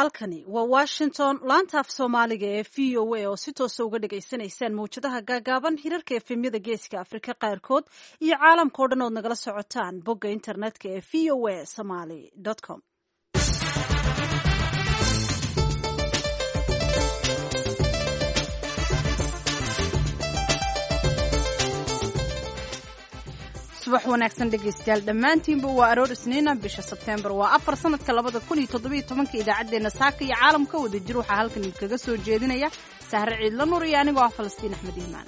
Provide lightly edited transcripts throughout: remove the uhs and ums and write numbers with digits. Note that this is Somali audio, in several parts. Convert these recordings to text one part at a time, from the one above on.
halkani waa Washington laanta af Soomaaliga ee VOA oo si toos ah uga dhageysanaysaan mowjadaha gaagaaban hirarka efemyada geeska Afrika qaarkood iyo caalamka oo dhan oo nagala socotaan bogga internetka ee voasomali.com. subax wanaagsan dhegaystayaal dhammaantiinba waa aroor isniina bisha Sebteembar waa 4 sanadka 2017 idaacadeena saaka iyo caalamka wada jir waxaa halkan idinkaga soo jeedinaya Sahre Ciidla Nuur iyo anigoo ah Falastiin Axmed Iimaan.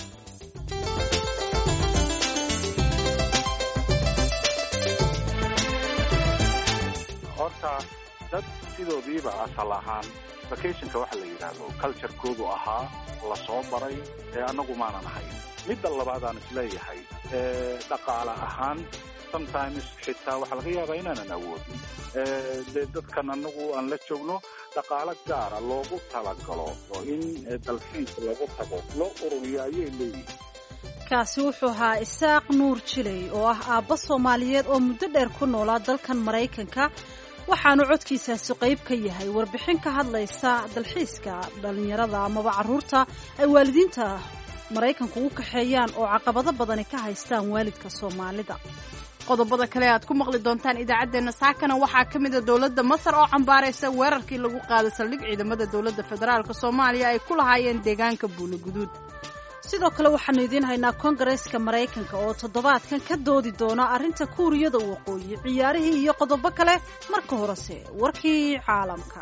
horta dad sidoodiiba asal ahaan vacationka waxa la yiraahdo culture-koodu ahaa la soo baray ee anagu maanan ahayn. midda labaad aan isleeyahay dhaqaale ahaan sometimes xitaa waxa laga yaabaa inaanan awoodin dadkan anagu aan la joogno dhaqaale gaara loogu talagalo oo in dalxiis lagu tago loo ururiyo ayay leeyihiin. kaasi wuxuu ahaa Isaaq Nuur Jilay oo ah aabba Soomaaliyeed oo muddo dheer ku noolaa dalkan Mareykanka waxaanu codkiisaasi qayb ka yahay warbixin ka hadlaysa dalxiiska dhalinyarada amaba carruurta ay waalidiinta Mareykanku u kaxeeyaan oo caqabado badan ka haystaan waalidka Soomaalida. qodobada kale aad ku maqli doontaan idaacadeena saakana waxaa ka mid ah dawladda Masar oo cambaaraysa weerarkii lagu qaaday saldhig ciidamada dawladda federaalka Soomaaliya ay ku lahaayeen deegaanka Buulaguduud. sidoo kale waxaanu idiin haynaa Koongareeska Mareykanka oo toddobaadkan ka doodi doona arrinta Kuuriyada Waqooyi, ciyaarihii iyo qodobo kale. marka horese warkii caalamka.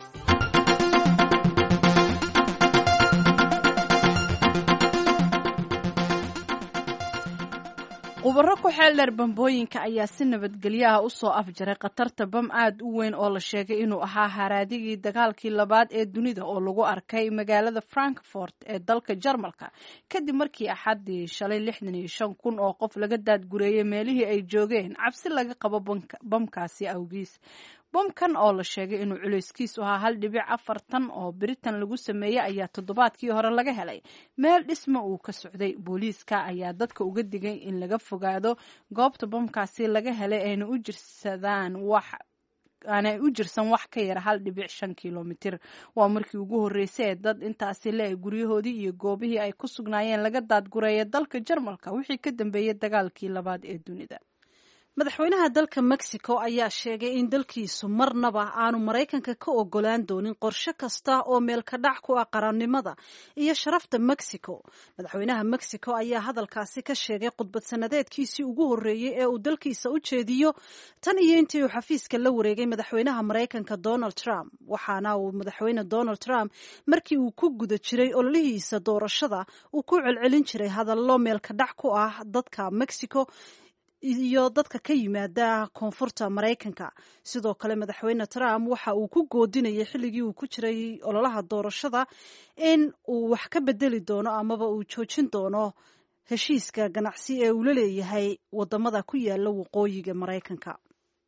khubaro ku xeel dheer bambooyinka ayaa si nabadgelyo ah u soo afjaray khatarta bam aad u weyn oo la sheegay inuu ahaa haraadigii dagaalkii labaad ee dunida oo lagu arkay magaalada Frankfurt ee dalka Jarmalka kadib markii axadii shalay 65,000 oo qof laga daadgureeyay meelihii ay joogeen cabsi laga qabo bamkaasi awgiis. bamkan oo la sheegay inuu culeyskiisu ahaa 1.4 tan oo Britain lagu sameeyay ayaa toddobaadkii hore laga helay meel dhismo uu ka socday. booliiska ayaa dadka uga digay in laga fogaado goobta bamkaasi laga helay ayna u jirsan wax ka yar 1.5 kilomitir. waa markii ugu horeysay ee dad intaasi le guryahoodii iyo goobihii ay ku sugnaayeen laga daadgureeyay dalka Jarmalka wixii ka dambeeyay dagaalkii labaad ee dunida. madaxweynaha dalka Mexico ayaa sheegay in dalkiisu marnaba aanu Mareykanka ka ogolaan doonin qorshe kasta oo meel ka dhac ku ah qarannimada iyo sharafta Mexico. madaxweynaha Mexico ayaa hadalkaasi ka sheegay khudbad sanadeedkiisii ugu horeeyay ee uu dalkiisa u jeediyo tan iyo intii uu xafiiska la wareegay madaxweynaha Mareykanka Donald Trump. waxaana uu madaxweyne Donald Trump markii uu ku guda jiray ololihiisa doorashada uu ku celcelin jiray hadallo meel ka dhac ku ah dadka Mexico iyo dadka ka yimaada koonfurta Mareykanka. sidoo kale madaxweyne Trump waxa uu ku goodinayay xilligii uu ku jiray ololaha doorashada in uu wax ka bedeli doono amaba uu joojin doono heshiiska ganacsi ee uu la leeyahay wadamada ku yaala waqooyiga Mareykanka.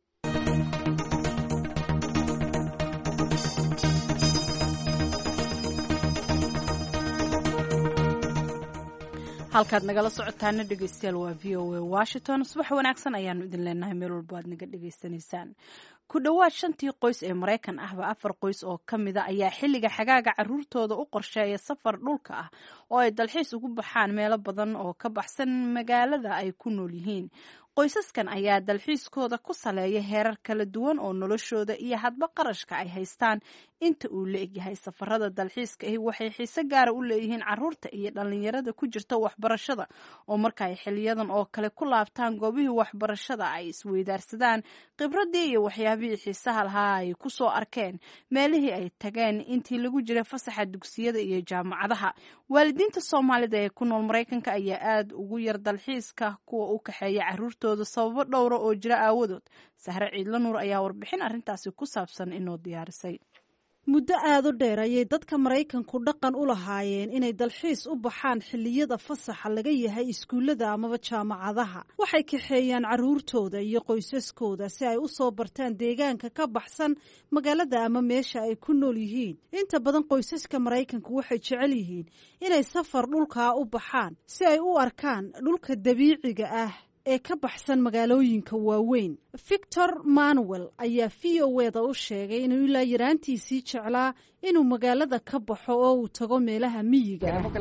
halkaad nagala socotaana dhegaystayaal waa VOA Washington. subax wanaagsan ayaanu idin leenahay meel walba aad naga dhageysanaysaan. ku dhowaad 5 qoys ee Mareykan ahba 4 qoys oo ka mid ah ayaa xilliga xagaaga carruurtooda u qorsheeya safar dhulka ah oo ay dalxiis ugu baxaan meelo badan oo ka baxsan magaalada ay ku nool yihiin. qoysaskan ayaa dalxiiskooda ku saleeya heerar kala duwan oo noloshooda iyo hadba qarashka ay haystaan inta uu la egyahay. safarada dalxiiska ahi waxay xiise gaara u leeyihiin carruurta iyo dhalinyarada ku jirta waxbarashada oo marka ay xiliyadan oo kale ku laabtaan goobihii waxbarashada ay isweydaarsadaan khibradii iyo waxyaabihii xiisaha lahaa ay ku soo arkeen meelihii ay tageen intii lagu jiray fasaxa dugsiyada iyo jaamacadaha. waalidiinta Soomaalida ee ku nool Mareykanka ayaa aad ugu yar dalxiiska kuwa u kaxeeya carruurtooda sababo dhowr oo jira aawadood. Sahre Ciidla Nuur ayaa warbixin arrintaasi ku saabsan inoo diyaarisay. muddo aad u dheer ayay dadka Mareykanku dhaqan u lahaayeen inay dalxiis u baxaan xilliyada fasaxa laga yahay iskuulada amaba jaamacadaha. waxay kaxeeyaan carruurtooda iyo qoysaskooda si ay u soo bartaan deegaanka ka baxsan magaalada ama meesha ay ku nool yihiin. inta badan qoysaska Mareykanku waxay jecel yihiin inay safar dhulka u baxaan si ay u arkaan dhulka dabiiciga ah ee ka baxsan magaalooyinka waaweyn. Victor Manuel ayaa VOA-da u sheegay inuu ilaa yaraantiisii jeclaa inuu magaalada ka baxo oo uu tago meelaha miyiga ah.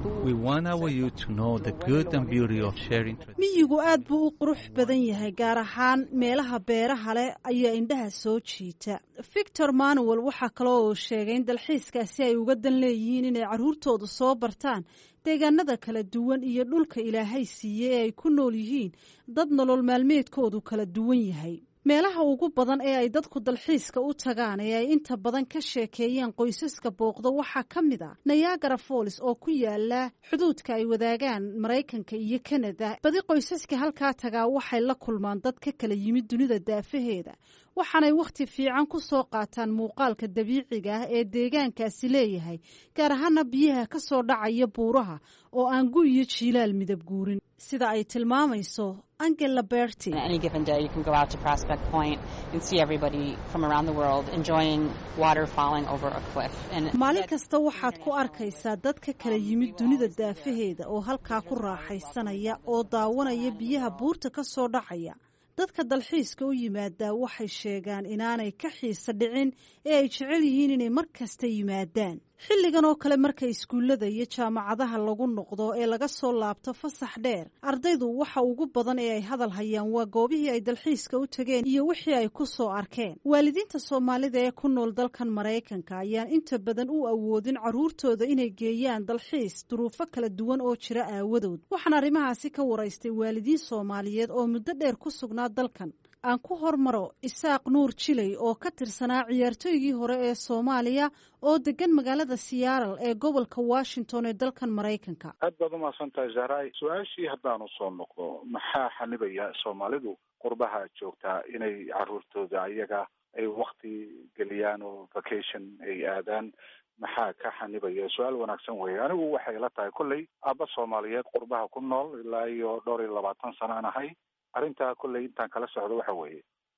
Miyigu aad buu u qurux badan yahay, gaar ahaan meelaha beeraha leh ayaa indhaha soo jiita. Victor Manuel waxaa kaloo uu sheegay in dalxiiskaasi ay uga dan leeyihiin inay carruurtoodu soo bartaan deegaanada kala duwan iyo dhulka Ilaahay siiyey ee ay ku nool yihiin dad nolol maalmeedkoodu kala duwan yahay. Meelaha ugu badan ee ay dadku dalxiiska u tagaan ee ay inta badan ka sheekeeyaan qoysaska booqda waxaa ka mid ah Niagara Falls oo ku yaala xuduudka ay wadaagaan Maraykanka iyo Canada. Badi qoysaska halkaa tagaa waxay la kulmaan dad ka kala yimid dunida daafaheeda, waxaanay wakhti fiican ku soo qaataan muuqaalka dabiiciga ah ee deegaankaasi leeyahay, gaar ahaana biyaha ka soo dhacaya buuraha oo aan gu iyo jiilaal midab guurin, sida ay tilmaamayso Angela Berti. Maalin kasta waxaad ku arkaysaa dad ka kala yimid dunida daafaheeda oo halkaa ku raaxaysanaya oo daawanaya biyaha buurta ka soo dhacaya. Dadka dalxiiska u yimaada waxay sheegaan inaanay ka xiisa dhicin ee ay jecel yihiin inay mar kasta yimaadaan. Xilligan oo kale marka iskuullada iyo jaamacadaha lagu noqdo ee laga soo laabto fasax dheer, ardaydu waxa ugu badan ee ay hadal hayaan waa goobihii ay dalxiiska u tageen iyo wixii ay ku soo arkeen. Waalidiinta Soomaalida ee ku nool dalkan Maraykanka ayaan inta badan u awoodin carruurtooda inay geeyaan dalxiis duruufo kala duwan oo jira aawadood. Waxaan arrimahaasi ka waraystay waalidiin Soomaaliyeed oo muddo dheer ku sugnaa dalkan. Aan ku hormaro Isaaq Nuur Jilay oo ka tirsanaa ciyaartoygii hore ee Soomaaliya oo degan magaalada Seattle ee gobolka Washington ee dalkan Maraykanka. aad baad umahadsantahay Zahra. su-aashii haddaan usoo noqdo, maxaa xanibaya Soomaalidu qurbaha joogtaa inay carruurtooda ayaga ay wakti geliyaan oo vacation ay aadaan? maxaa ka xanibaya? su-aal wanaagsan weeye. anigu waxay la tahay kolley aabba Soomaaliyeed qurbaha ku nool ilaa iyo 22 sano aan ahay. arrintaa kolley intaan kala socdo waxa weeye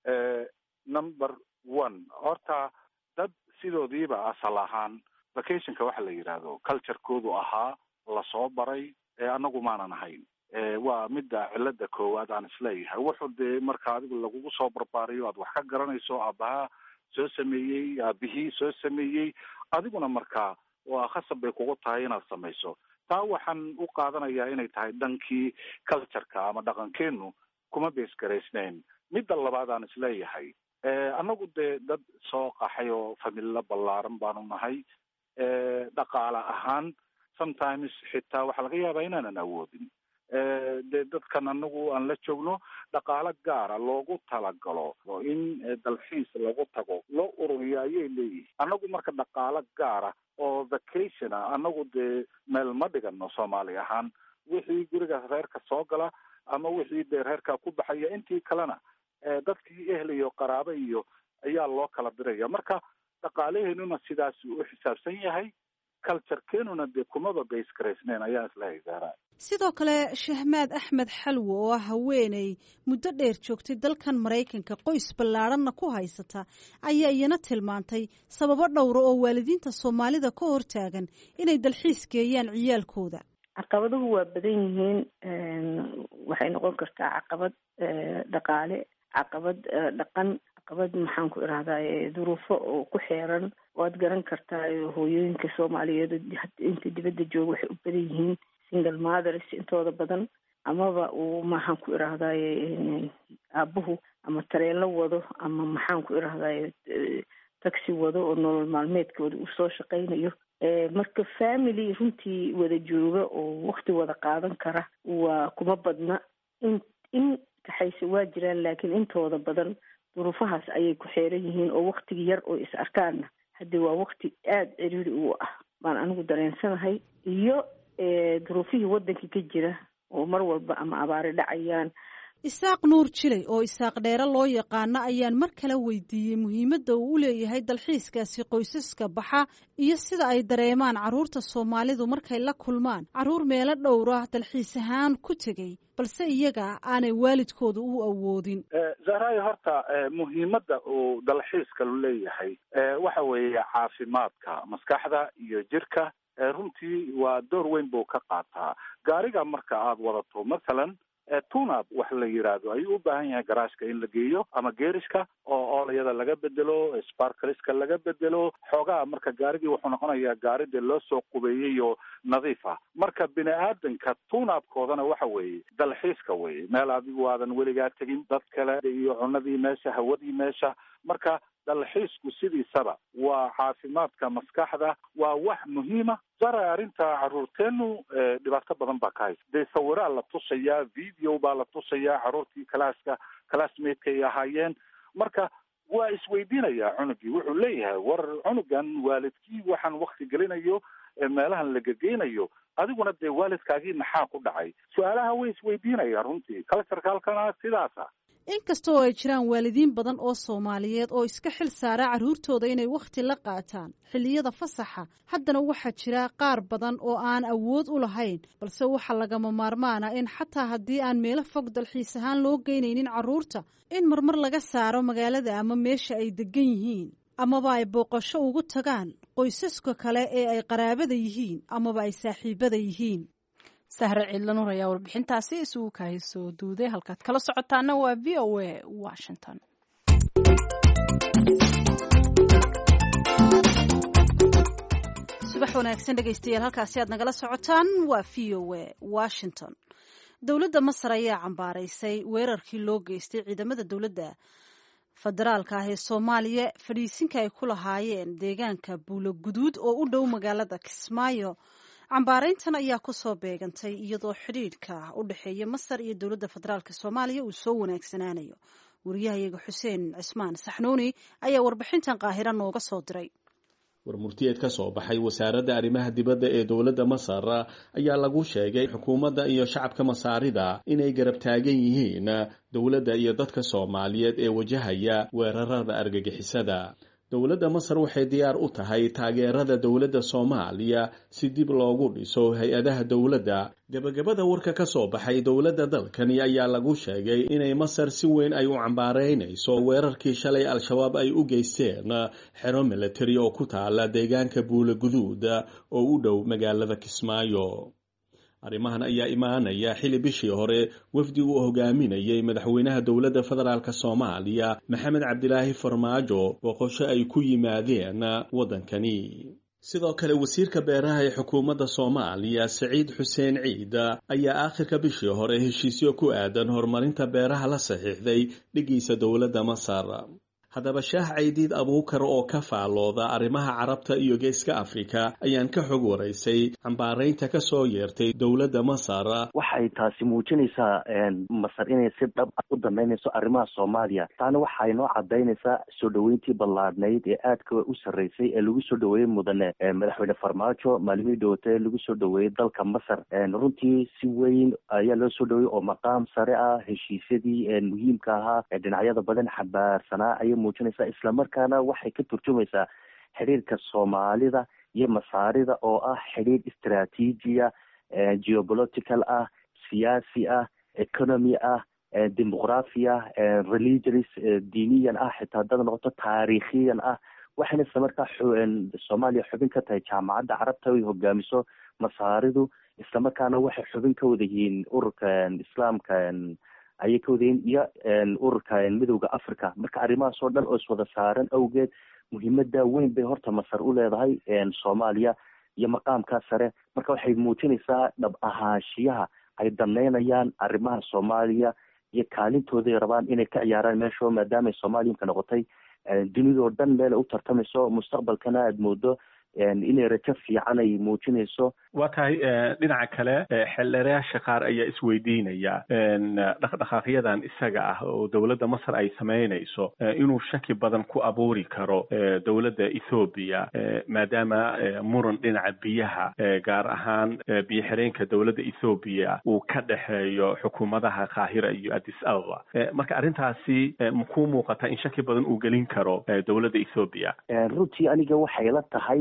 number 1 horta dad sidoodiiba asal ahaan vacationka waxa la yidhaahdo culturekoodu ahaa lasoo baray anagu maanan ahayn. waa midda cilada koowaad aan isleeyahay. wuxuu dee marka adigu lagugu soo barbaariyo aad wax ka garanayso aabbaha soo sameeyey, aabihii soo sameeyey, adiguna markaa waa khasab bay kugu tahay inaad samayso. taa waxaan u qaadanayaa inay tahay dhankii cultureka ama dhaqankeenu kuma beesgaraysnayn. midda labaad aan isleeyahay annagu dee dad soo qaxay oo familo ballaaran baanu nahay. dhaqaale ahaan sometimes xitaa waxaa laga yaabaa inaanan awoodin dee dadkan anagu aan la joogno dhaqaale gaara loogu talagalo in dalxiis lagu tago loo ururiyo ayay leeyihin. annagu marka dhaqaale gaara oo vacationa annagu dee meel ma dhigano Soomaali ahaan. wixii guriga reerka soo gala ama wixii dee reerka ku baxaya, intii kalena dadkii ehl iyo qaraabo iyo ayaa loo kala diraya. marka dhaqaaleheenuna sidaas u xisaabsan yahay, culturekeenuna dee kumaba beesgaraysnayn ayaa isleeyahay. sidoo kale Shahmaad Axmed Xalwo oo ah haweeney muddo dheer joogtay dalkan Maraykanka, qoys ballaaranna ku haysata, ayaa iyana tilmaantay sababo dhowr oo waalidiinta Soomaalida ka hortaagan inay dalxiis geeyaan ciyaalkooda. caqabaduhu waa badan yihiin. waxay noqon kartaa caqabad dhaqaale, caqabad dhaqan, caqabad maxaan ku irahdaa duruufo oo ku xeeran. waad garan kartaa hooyooyinka Soomaaliyeed inta dibadda jooga waxay u badan yihiin single mothers intooda badan, amaba uu maxaan ku irahdaa aabuhu ama tareelo wado ama maxaan ku irahdaa taxi wado oo nolol maalmeedkooda uu soo shaqaynayo. marka family runtii wada jooga oo wakti wada qaadan kara waa kuma badna. in kaxayse waa jiraan, laakiin intooda badan duruufahaas ayay ku xeeran yihiin oo waktigi yar oo is arkaana haddii waa wakti aada ciriiri u ah baan anigu dareensanahay. iyo duruufihii waddanka ka jira oo mar walba ama abaari dhacayaan. Isaaq Nuur Jilay oo Isaaq Dheere loo yaqaano ayaan mar kale weydiiyey muhiimadda uu u leeyahay dalxiiskaasi qoysaska baxa iyo sida ay dareemaan carruurta Soomaalidu markay la kulmaan carruur meelo dhowra dalxiis ahaan ku tegey balse iyaga aanay waalidkooda u awoodin. Zahra, horta muhiimadda uu dalxiiska leeyahay waxa weeye caafimaadka maskaxda iyo jirka. runtii waa door weyn buu ka qaataa. gaariga marka aad wadato masalan tunab wax la yidhaahdo ayuu u baahan yahay garaashka in la geeyo ama geerishka oo oolayada laga bedelo, sparkliska laga bedelo. xoogaa marka gaarigii wuxuu noqonayaa gaaridii loo soo qubeeyey oo nadiif ah. marka bini aadanka tunabkoodana waxa weeye dalxiiska weye, meel adigu aadan weligaa tegin, dad kale iyo cunadii meesha, hawadii meesha. marka dalxiisku sidiisaba waa caafimaadka maskaxda, waa wax muhiima. sara arrinta caruurteenu dhibaato badan baa ka haysa. dee sawiraa la tusayaa, video baa la tusayaa caruurtii classmateska ay ahaayeen. marka waa isweydiinayaa cunugii, wuxuu leeyahay war cunugan waalidkii waxaan wakti gelinayo meelahan la gegeynayo, adiguna dee waalidkaagii maxaa ku dhacay? su-aalaha way isweydiinayaan runtii. cultureka halkana sidaasa. inkasta oo ay jiraan waalidiin badan oo Soomaaliyeed oo iska xil saara carruurtooda inay wakhti la qaataan xilliyada fasaxa, haddana waxaa jira qaar badan oo aan awood u lahayn, balse waxaa lagama maarmaana in xataa haddii aan meelo fog dalxiis ahaan loo geynaynin carruurta, in marmar laga saaro magaalada ama meesha ay degan yihiin, amaba ay booqasho ugu tagaan qoysaska kale ee ay qaraabada yihiin amaba ay saaxiibada yihiin. sahre ciidlanur ayaa warbixintaasi isugu kahaysoo duuday. halkaad kala socotaana waa VOA Washington. subax wanaagsan dhegaystayaal, halkaasi aad nagala socotaan waa VOA Washington. dowladda Masar ayaa cambaaraysay weerarkii loo geystay ciidamada dowladda federaalka ah ee Soomaaliya fadhiisinka ay ku lahaayeen deegaanka Buulo Guduud oo u dhow magaalada Kismaayo. cambaarayntan ayaa ku soo beegantay iyadoo xidhiidhka u dhexeeya Masar iyo dowladda federaalka Soomaaliya uu soo wanaagsanaanayo. wariyahayaga Xuseen Cismaan Saxnuuni ayaa warbixintan Qaahira nooga soo diray. warmurtiyeed ka soo baxay wasaaradda arrimaha dibadda ee dowladda Masar ayaa lagu sheegay xukuumadda iyo shacabka Masaarida inay garab taagan yihiin dowladda iyo dadka Soomaaliyeed ee wajahaya weerarada argagixisada. dowladda Masar waxay diyaar u tahay taageerada dowladda Soomaaliya si dib loogu dhiso hay-adaha dowladda. gabagabada warka ka soo baxay dowladda dalkani ayaa lagu sheegay inay Masar si weyn ay u cambaaraynayso weerarkii shalay al-shabaab ay u geysteen xero military oo ku taala deegaanka Buulo Guduud oo u dhow magaalada Kismaayo. arrimahan ayaa imaanaya xili bishii hore wafdi uu hogaaminayay madaxweynaha dowladda federaalka Soomaaliya Maxamed Cabdilaahi Farmaajo boqosho ay ku yimaadeen waddankani. sidoo kale wasiirka beeraha ee xukuumadda Soomaaliya Saciid Xuseen Ciid ayaa aakhirka bishii hore heshiisyo ku aadan horumarinta beeraha la saxiixday dhigiisa dowladda Masar. haddaba Shaah Caydiid Abuukar oo ka faalooda arrimaha Carabta iyo Geeska Afrika ayaan ka xog waraysay cambaaraynta ka soo yeertay dowladda Masar. waxay taasi muujinaysaa Masar inay si dhab ah u danaynayso arrimaha Soomaaliya. taana waxay noo cadaynaysaa soo dhaweyntii ballaadhnayd ee aadka u sarreysay ee lagu soo dhaweeyey mudane madaxweyne Farmaajo maalmihii dhowtay lagu soo dhaweeyey dalka Masar. runtii si weyn ayaa loo soo dhaweeyey oo maqaam sare ah. heshiisyadii muhiimka ahaa ee dhinacyada badan xambaarsanaa ayay muujinaysaa. isla markaana waxay ka turjumaysaa xiriirka Soomaalida iyo Masaarida oo ah xiriir istiraatiijiya, geopolitical ah, siyaasi ah, economy ah, dimuqraafi ah, religious diiniyan ah, xitaa dad noqoto taariikhiyan ah. waxayna isla markaa Soomaaliya xubin ka tahay jaamacadda Carabta ay hogaamiso Masaaridu. isla markaana waxay xubin ka wada yihiin ururka Islaamka ayay ka wadayin iyo ururka midowda Africa. marka arrimahaas oo dhan oo iswada saaran awgeed muhiimada weyn bay horta Masar u leedahay Soomaaliya iyo maqaamka sare. marka waxay muujinaysaa dhab ahaanshiyaha ay danaynayaan arrimaha Soomaaliya iyo kaalintooda rabaan inay ka ciyaaraan meesha, maadaama Soomaaliya ka noqotay dunidoo dhan meel u tartamayso mustaqbalkana aad moodo inay rajo fiican ay muujinayso. waa tahay dhinaca kale xildhibaanayaasha qaar ayaa isweydiinaya dhaqdhaqaaqyadan isaga ah oo dowladda Masar ay sameynayso inuu shaki badan ku abuuri karo dowladda Ethiopia maadaama muran dhinaca biyaha gaar ahaan biyo xireenka dowladda Ethiopia uu ka dhaxeeyo xukuumadaha Qaahira iyo Addis Ababa. marka arrintaasi ku muuqata in shaki badan uu gelin karo dowladda Ethiopia. runtii aniga waxay la tahay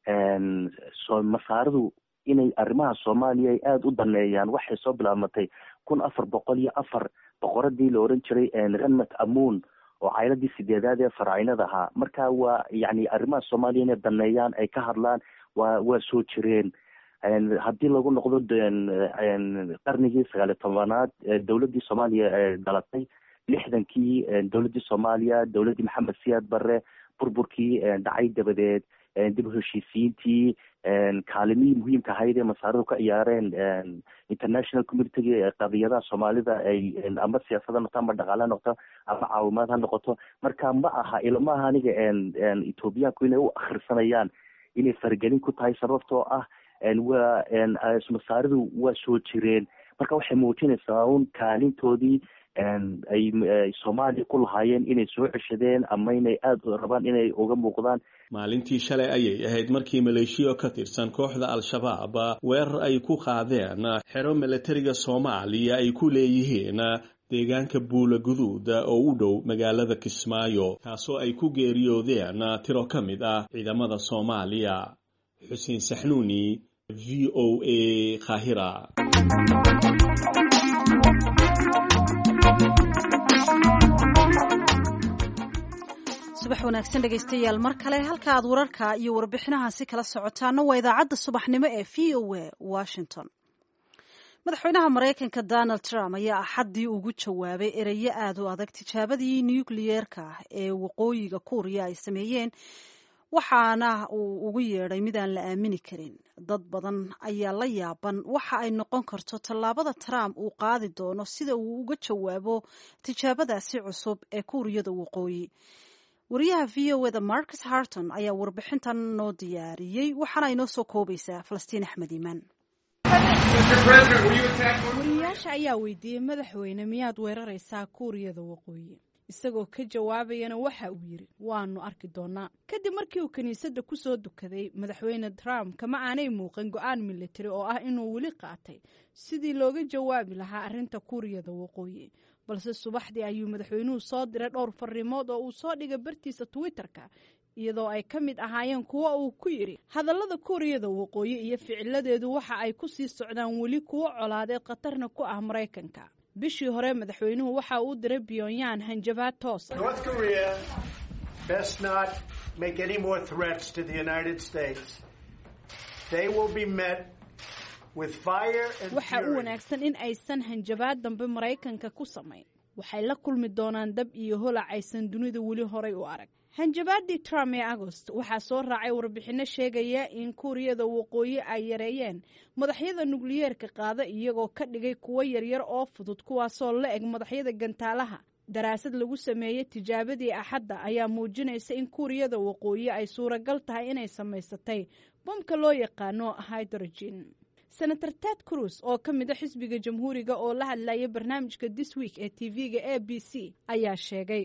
Masaaridu inay arrimaha Soomaaliya ay aada u daneeyaan. waxay soo bilaabmatay 1404 boqoradii la oran jiray Ranmat Amun oo caaladii sideedaad ee faraacinada ahaa. marka waa arrimaha Soomaaliya inay daneeyaan ay ka hadlaan waa soo jireen. haddii lagu noqdo qarnigii 19aad dowladdii soomaaliya dhalatay 60kii dowladdii soomaaliya dowladdii maxamed siyaad barre burburkii dhacay dabadeed dib u heshiisiintii kaalimihii muhiimka ahayd ee masaaridu ka ciyaareen international communitiga qadiyadaha soomaalida ay ama siyaasad ha noqto ama dhaqaale ha noqoto ama caawimaad ha noqoto marka ma aha ilmaha aniga ethoobiyaanku inay u akhrisanayaan inay faragelin ku tahay sababtoo ah waa masaaridu waa soo jireen marka waxay muujinaysaa un kaalintoodii ay soomaaliya ku lahaayeen inay soo ceshadeen ama inay aada rabaan inay uga muuqdaan. maalintii shalay ayay ahayd markii maleeshiya ka tirsan kooxda al-shabaab weerar ay ku qaadeen xero milatariga soomaaliya ay ku leeyihiin deegaanka buula guduud oo u dhow magaalada kismaayo kaasoo ay ku geeriyoodeen tiro ka mid ah ciidamada soomaaliya. xuseen saxnuuni, v o a, Qaahira. subax wanaagsan dhegaystayaal mar kale halka aad wararka iyo warbixinahaasi kala socotaana waa idaacadda subaxnimo ee v o a Washington. madaxweynaha Mareykanka Donald Trump ayaa axaddii ugu jawaabay erayo aad u adag tijaabadii nukliyeerka ee waqooyiga Kuuriya ay sameeyeen, waxaana uu ugu yeedhay mid aan la aamini karin. dad badan ayaa la yaaban waxa ay noqon karto tallaabada Trump uu qaadi doono sida uu uga jawaabo tijaabadaasi cusub ee Kuuriyada waqooyi. wariyaha v o da Marcus Harton ayaa warbixintan noo diyaariyey, waxaana inoo soo koobaysaa Falastiin Axmed Iimaan. wariyaasha ayaa weydiiyey madaxweyne, miyaad weeraraysaa Kuuriyada waqooyi? isagoo ka jawaabayana waxa uu yiri, waanu arki doonaa. kadib markii uu kiniisadda ku soo dukaday, madaxweyne Trump kama aanay muuqan go'aan military oo ah inuu weli qaatay sidii looga jawaabi lahaa arrinta Kuuriyada waqooyi, balse subaxdii ayuu madaxweynuhu soo diray dhowr fariimood oo uu soo dhigay bartiisa Twitterka, iyadoo ay ka mid ahaayeen kuwa uu ku yiri hadallada Kuuriyada waqooyi iyo ficiladeedu waxa ay ku sii socdaan weli kuwo colaadeed khatarna ku ah Mareykanka. bishii hore madaxweynuhu waxa uu diray Pyongyang hanjabaad toos ah. North Korea best not make any more threats to the United States. They will be met with fire and waxa uu wanaagsan in aysan hanjabaad dambe Mareykanka ku samayn. waxay la kulmi doonaan dab iyo holac aysan dunida weli horay u arag. hanjabaadii Trump ee August waxaa soo raacay warbixino sheegaya in Kuuriyada waqooyi ay yareeyeen madaxyada nukliyeerka qaada iyagoo ka dhigay kuwo yaryar oo fudud kuwaasoo la eg madaxyada gantaalaha. daraasad lagu sameeyey tijaabadii axadda ayaa muujinaysa in Kuuriyada waqooyi ay suuragal tahay inay samaysatay bomka loo yaqaano hydrogen. Senator Ted Cruz oo ka mid ah xisbiga jamhuuriga oo la hadlayay barnaamijka This Week ee TV-ga ABC ayaa sheegay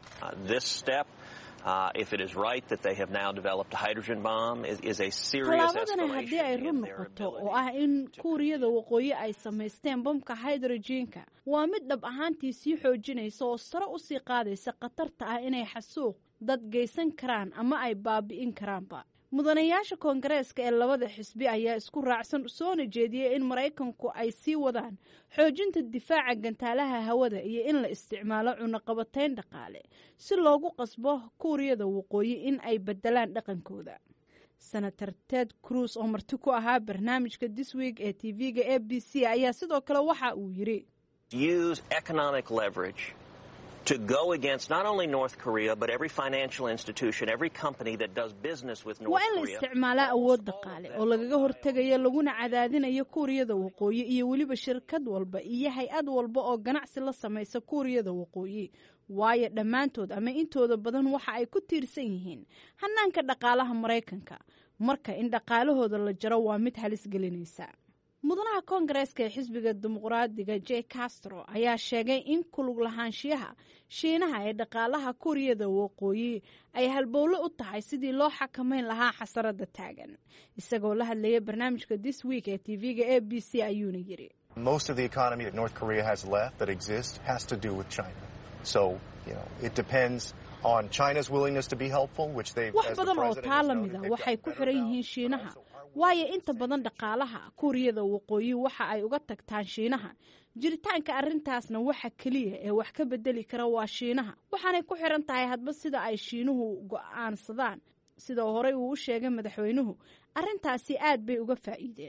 if it is right that they have now developed a hydrogen bomb is a serious escalation. haddii ay run noqoto oo ah in Kuuriyada waqooyi ay samaysteen bomka hydrogenka, waa mid dhab ahaantii sii xoojinaysa oo sare u sii qaadaysa khatarta ah inay xasuuq dad geysan karaan ama ay baabi'in karaanba. mudanayaasha koongareeska ee labada xisbi ayaa isku raacsan soona jeediyay in Mareykanku ay sii wadaan xoojinta difaaca gantaalaha hawada iyo in la isticmaalo cunaqabatayn dhaqaale si loogu qasbo Kuuriyada waqooyi in ay bedelaan dhaqankooda. Senator Ted Cruz oo marti ku ahaa barnaamijka This Week ee TV-ga ABC ayaa sidoo kale waxa uu yiri, use economic leverage to go against not only North Korea but every financial institution, every company that does business with North Korea. waa in la isticmaalaa awood dhaqaale oo lagaga hortegayo laguna cadaadinayo Kuuriyada waqooyi iyo weliba shirkad walba iyo hay-ad walba oo ganacsi la samaysa Kuuriyada waqooyi, waayo dhammaantood ama intooda badan waxa ay ku tiirsan yihiin hanaanka dhaqaalaha Mareykanka. marka in dhaqaalahooda la jaro waa mid halis gelinaysa. mudanaha koongareeska ee xisbiga dimuqraadiga Jay Castro ayaa sheegay in ku lug lahaanshiyaha Shiinaha ee dhaqaalaha Kuuriyada waqooyi ay halbowle u tahay sidii loo xakameyn lahaa xasarada taagan. isagoo la hadlayay barnaamijka This Week ee TV-ga ABC ayuuna yiri, most of the economy that North Korea has left that exists has to do with China. So, it depends on China's willingness to be helpful, which they've wax badan oo taa lamida waxay ku xiran yihiin Shiinaha, waayo inta badan dhaqaalaha Kuuriyada waqooyi waxa ay uga tagtaan Shiinaha. jiritaanka arrintaasna waxa kaliya ee wax ka bedeli kara waa Shiinaha, waxaanay ku xiran tahay hadba sida ay Shiinuhu go'aansadaan. sida hore uu u sheegay madaxweynuhu, arrintaasi aad bay uga faa'iideen,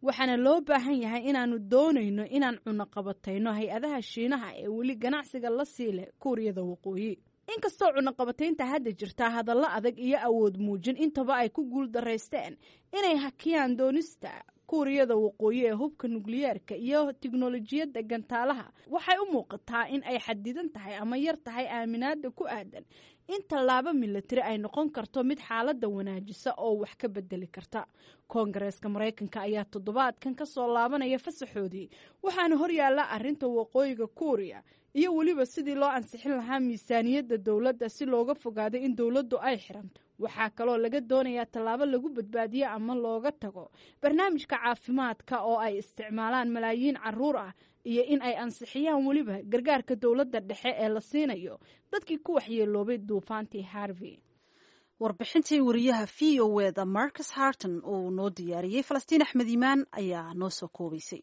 waxaana loo baahan yahay inaannu doonayno inaan cunaqabatayno hay-adaha shiinaha ee weli ganacsiga la sii leh kuuriyada waqooyi. inkastoo cunaqabataynta hadda jirtaa hadallo adag iyo awood muujin intaba ay ku guul daraysteen inay hakiyaan doonista kuuriyada waqooyi ee hubka nukliyeerka iyo tiknolojiyadda gantaalaha, waxay u muuqataa in ay xadidan tahay ama yar tahay aaminaada ku aadan in tallaabo milatari ay noqon karto mid xaaladda wanaajisa oo wax ka bedeli karta. koongareeska maraykanka ayaa toddobaadkan ka soo laabanaya fasaxoodii, waxaana horyaalla arrinta waqooyiga kuuriya iyo weliba sidii loo ansixin lahaa miisaaniyadda dowladda si looga fogaado in dowladdu ay xiranto. waxaa kaloo laga doonayaa tallaabo lagu badbaadiyo ama looga tago barnaamijka caafimaadka oo ay isticmaalaan malaayiin caruur ah iyo in ay ansixiyaan weliba gargaarka dowladda dhexe ee la siinayo dadkii ku waxyeeloobay duufaantii Harvey. warbixintii wariyaha VOA Marcus Harton uu noo diyaariyey Falastiin Axmed Iimaan ayaa noo soo koobaysay.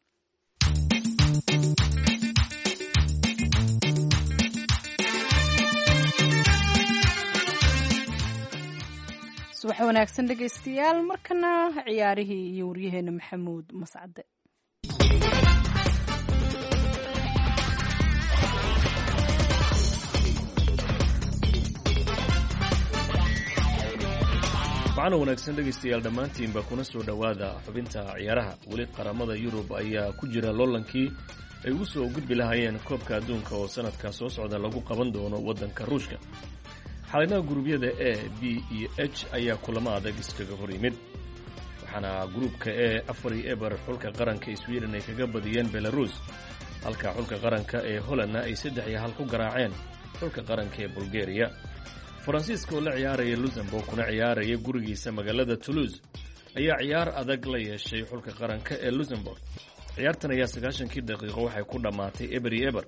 subax wanaagsan dhegaystayaal, markana ciyaarihii iyo waryaheena maxamuud mascade. macno wanaagsan dhegaystayaal dhammaantiinba kuna soo dhowaada xubinta ciyaaraha. weli qaramada Yurub ayaa ku jira loolankii ay ugu soo gudbi lahaayeen koobka adduunka oo sanadka soo socda lagu qaban doono waddanka Ruushka. xalinaha guruubyada A, B iyo H ayaa kulamo adag iskaga hor yimid, waxaana gruubka E 4-0 xulka qaranka Sweden ay kaga badiyeen Belarus, halka xulka qaranka ee Hollandna ay 3-1 ku garaaceen xulka qaranka ee Bulgaria. faransiiska oo la ciyaaraya Luxembourg kuna ciyaaraya gurigiisa magaalada Toulouse ayaa ciyaar adag la yeeshay xulka qaranka ee Luxembourg. ciyaartan ayaa 90 daqiiqo waxay ku dhamaatay 0-0.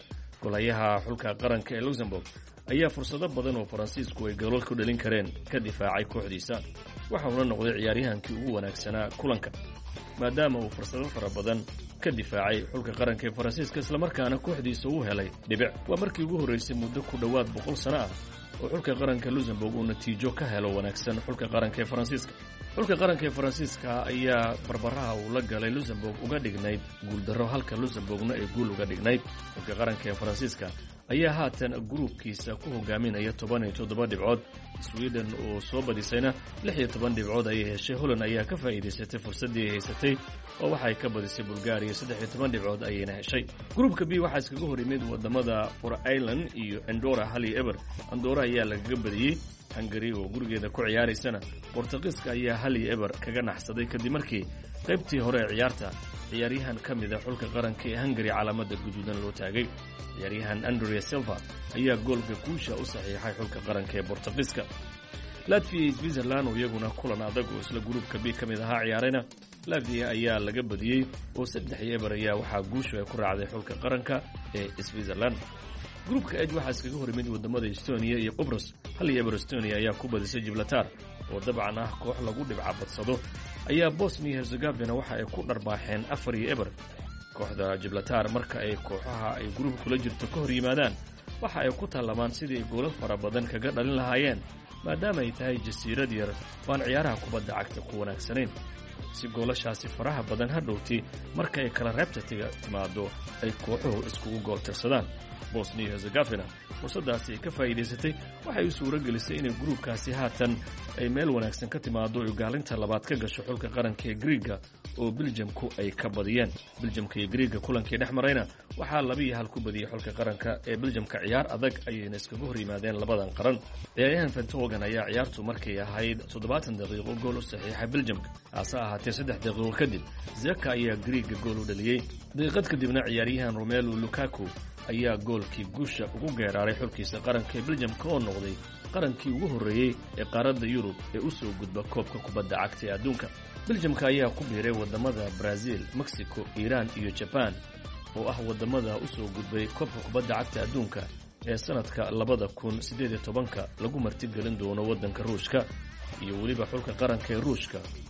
golayaha xulka qaranka ee Luxembourg ayaa fursado badan oo faransiisku ay gool ku dhalin kareen ka difaacay kooxdiisa, waxa uu noqday ciyaaryahankii ugu wanaagsanaa kulanka maadaama uu fursado fara badan ka difaacay xulka qaranka ee faransiiska isla markaana kooxdiisa uu helay dhibic. waa markii ugu horeysay muddo ku dhawaad 100 sano ah oo xulka qaranka Luxembourg uu natiijo ka helo wanaagsan xulka qaranka ee faransiiska. xulka qaranka ee faransiiska ayaa barbaraha uu la galay Luxembourg uga dhignayd guuldarro, halka Luxembourgna ay guul uga dhignayd. xulka qaranka ee faransiiska ayaa haatan gruubkiisa ku hogaaminaya 17 dhibcood. Sweden oo soo badisayna 16 dhibcood ayay heshay. Holland ayaa ka faa'iideysatay fursaddii ay haysatay oo waxay ka badisay Bulgaria 13 dhibcood ayayna heshay. gruubka B waxaa iskaga hor yimid wadamada Faroe Island iyo Andorra 1-0. Andorra ayaa lagaga badiyey. Hungary oo gurigeeda ku ciyaaraysana Portugiiska ayaa 1-0 kaga naxsaday kadib markii qaybtii hore ee ciyaarta ciyaaryahan ka mid ah xulka qaranka ee Hungary calaamada guduudan loo taagay. ciyaaryahan Andrea Silva ayaa goolka guusha u saxiixay xulka qaranka ee Portugiiska. Latvia iyo Switzerland oo iyaguna kulan adag oo isla gruubka B ka mid ahaa ciyaarayna Latvia ayaa laga badiyey oo 3-0 ayaa waxaa guusha ay ku raacday xulka qaranka ee Switzerland. gruubka H waxaa iskaga hor yimid wadamada Estonia iyo Qobrus. 1-0 Estonia ayaa ku badisay Gibraltar oo dabcan ah koox lagu dhibca badsado, ayaa Bosnia Herzegovina waxa ay ku dharbaaxeen 4-0. kooxda Gibraltar marka ay kooxaha ay gruubka kula jirto ka hor yimaadaan waxa ay ku tallamaan sidii goolal fara badan kaga dhalin lahaayeen maadaama ay tahay jasiirad yar waan ciyaaraha kubadda cagta ku wanaagsanayn. si goolashaasi faraha badan hadhowtii marka ay kala reebta timaado ay kooxuhu iskugu gool tirsadaan. Bosnia Herzegovina fursadaasi ay ka faa'iideysatay waxay u suuro gelisay inay gruubkaasi haatan ay meel wanaagsan ka timaado oo gaalinta labaad ka gasho xulka qaranka ee Greega oo Belgiumku ay ka badiyeen. Belgiumka iyo Greega kulankii dhexmarayna waxaa 2-1 ku badiyay xulka qaranka ee Belgiumka. ciyaar adag ayayna iskaga hor yimaadeen labadan qaran. ciyaaryahan Vertonghen ayaa ciyaartu markay ahayd 70 daqiiqo gool u saxiixay Belgiumka, hase ahaatee 3 daqiiqo kadib Zeka ayaa Greega gool u dhaliyay. daqiiqad kadibna ciyaaryahan Romelu Lukaku ayaa goolkii guusha ugu geeraaray xulkiisa qaranka ee Belgiumka oo noqday qarankii ugu horeeyay ee qaaradda Yurub ee u soo gudba koobka kubadda cagta ee adduunka. Belgiumka ayaa ku biiray wadamada Brazil, Mexico, Iran iyo Japan oo ah wadamada u soo gudbay koobka kubadda cagta adduunka ee sanadka 2018 lagu martigelin doono wadanka Ruushka, iyo weliba xulka qaranka ee Ruushka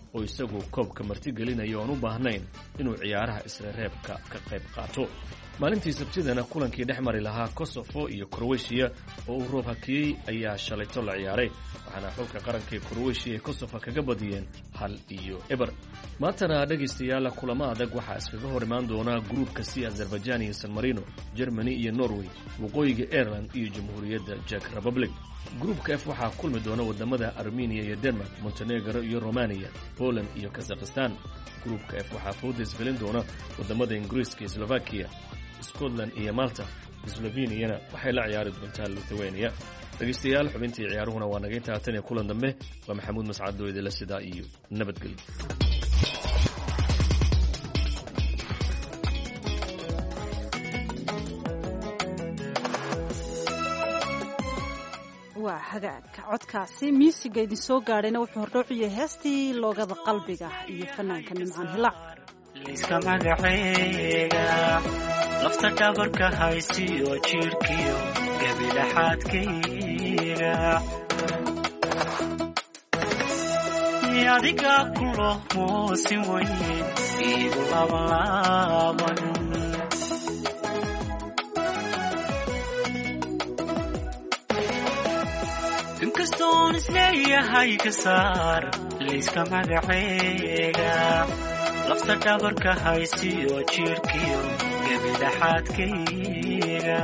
oo isagu koobka martigelinaya oon u baahnayn inuu ciyaaraha isla reebka ka qayb qaato. maalintii sabtidana kulankii dhex mari lahaa Kosovo iyo Croatia oo uu roob hakiyey ayaa shalayto la ciyaaray, waxaana xulka qaranka ee Croatia ay Kosovo kaga badiyeen 1-0. maantana dhegaystayaal kulamo adag waxaa iskaga hor imaan doona gruupka C Azerbaijan iyo San Marino, Germany iyo Norway, waqooyiga Ireland iyo Jamhuuriyadda Czech Republic. gruupka F waxaa kulmi doona wadamada Armenia iyo Denmark, Montenegro iyo Romania, Poland iyo Kazakhstan. gruupka F waxaa fooda isgelin doona wadamada Ingiriiska iyo Slovakia, Scotland iyo Malta. Slovenia waxay la ciyaari doontaa Lithuania. dhegaystayaal xubintii ciyaaruhuna waa naga intaa tan iyo kulan dambe. waa Maxamuud Mascad Dooydele sidaa iyo nabadgelyo. waa hagaagka codkaasi miisiga idin soo gaadhayna wuxuu hordhowciyay heestii loogada qalbiga iyo fanaanka Nimcaan Hilaac. liiska magacayga lafta dhabarka haysiyo jirkiyo gabidhaxaadkayga adiga kulo moosin weyn iigu laaban inkastoon isleeyahay ka saar liiska magacayga lafta dhabarka haysiyo jirkiyo gabidhaxaadkayga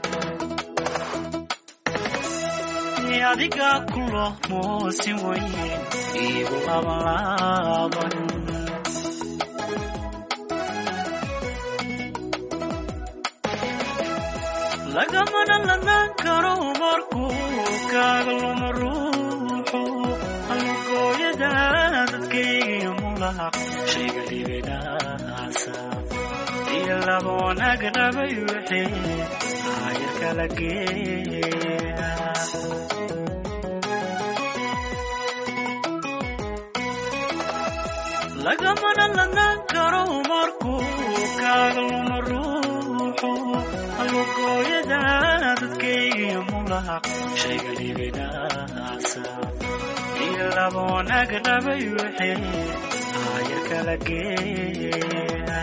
adiga kulo moosin weyn iigu laaban lagamana lanaan karo markuu kaaga luma ruuxu halugooyada dadkaygiyo mulaq shayga dhibinaasa iyo laba wanaag rabay wixii aayar kala geeya lagamana lanaan karo markuu kaaga luma ruuxu halugooyada dadkaygiyo mulaq shayga dhibinaasa iyo laba wanaag rabay wixii aayar kala geeya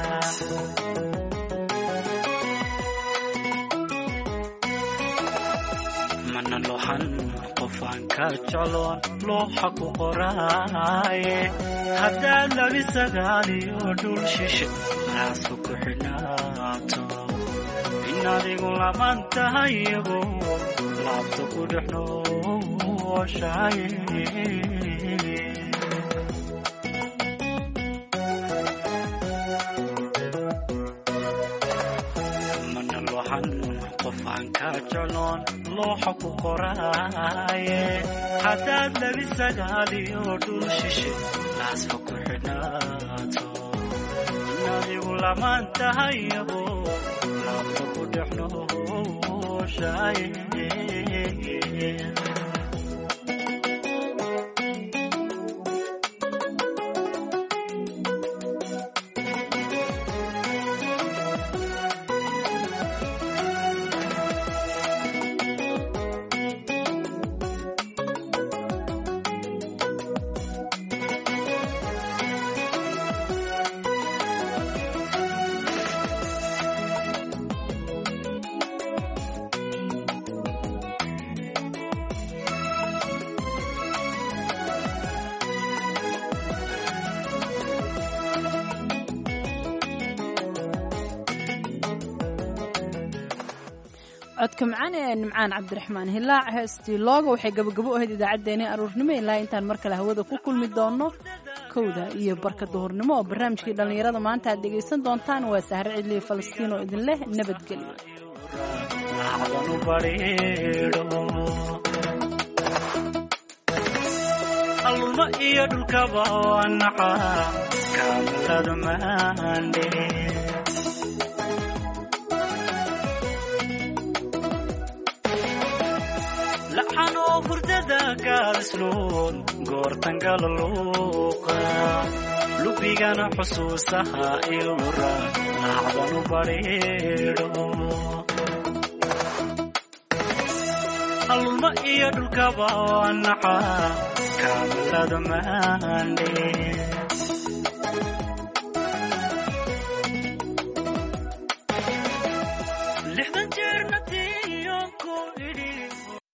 mana lohan qofaan ka jecloon looxa ku qoraaye haddaad labi sagaaliyo dhul shishe raasku ku xidhnaato in adigu laman tahay iyago laabta ku dhex nooshaye mana lohan qofaan ka jecloon looxa ku qoraaye haddaad labi sagaaliyo dhul shishe raasku ku xidhnaato in adigu laman tahay iyago laabta ku dhex nooshaye codka macaan ee Nimcaan Cabdiraxmaan Hilaac heestii looga waxay gabagabo u ahayd idaacadeena aroornimo ilaa intaan mar kale hawada ku kulmi doono 1:00 iyo barka duhurnimo oo barnaamijkii dhalinyarada maanta aad dhegaysan doontaan. waa Sahre Cidli Falastiin oo idin leh nabadgelyo. alma iyo dhulkaba wanaca kaamalada maande laxanoo hurdada gaalisloon goortan galaluuqa lubigana xusuusaha ilura laacdanu badhiidho alma iyo dhulkaba waa naca kaamalada maandhe